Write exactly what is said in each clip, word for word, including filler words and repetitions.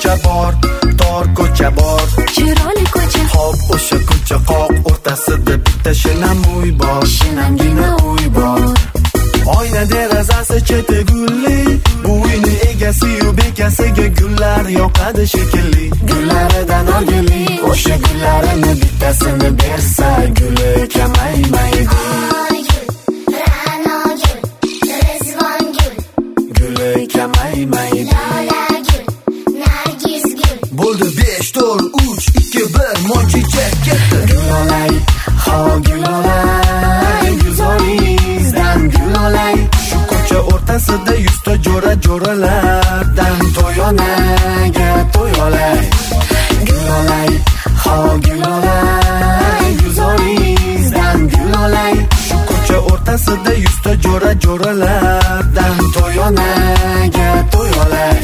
ko'cha bor, tor ko'cha bor, chiroyli ko'cha. hop o'sha ko'cha qoq o'rtasida bitta shinam uy bor, Shinamgina uy bor. oyna derazasi cheti gulli, bu uyni egasi-yu bekasiga gullar yoqadi shekilli. Gullaridan o'rgili, o'sha gullarini bittasini bersa guli kamaymaydi. Guli kamaymaydi. Bo'ldi besh to'rt uch ikki bir monchichak ketdi. Gulolay, ho gulolay, guzoringizdan gulolay. Shu ko'cha o'rtasida yuzta jo'ra jo'ralardan To'yonaga to'yolay. Gulolay, ho gulolay, guzoringizdan gulolay. Shu ko'cha o'rtasida yuzta jo'ra jo'ralardan To'yonaga to'yolay.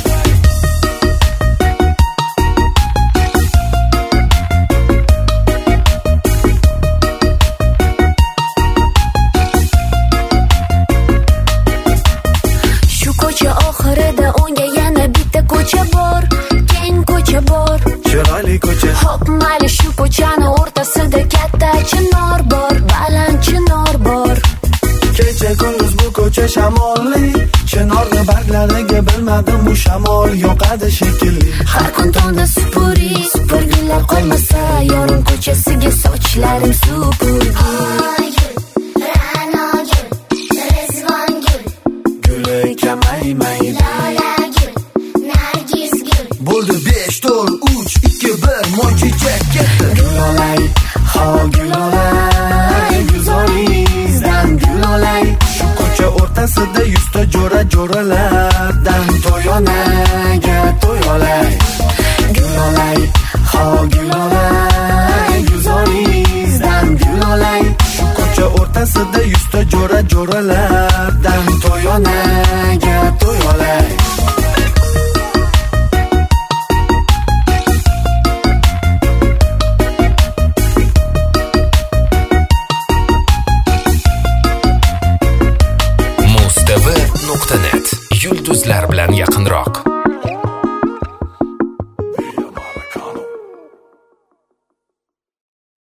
Ko'cha oxirida unga yana bitta ko'cha bor, keng ko'cha bor, chiroyli ko'cha. hop mayli shu ko'chani o'rtasida katta chinor bor, baland chinor bor. Kecha kunduz bu ko'cha shamolli, chinorni barglariga bilmadim u shamol yoqadi shekilli. Har kun tongda supuri, supurgilar qolmasa, yorim ko'chasiga sochlarim supurgi.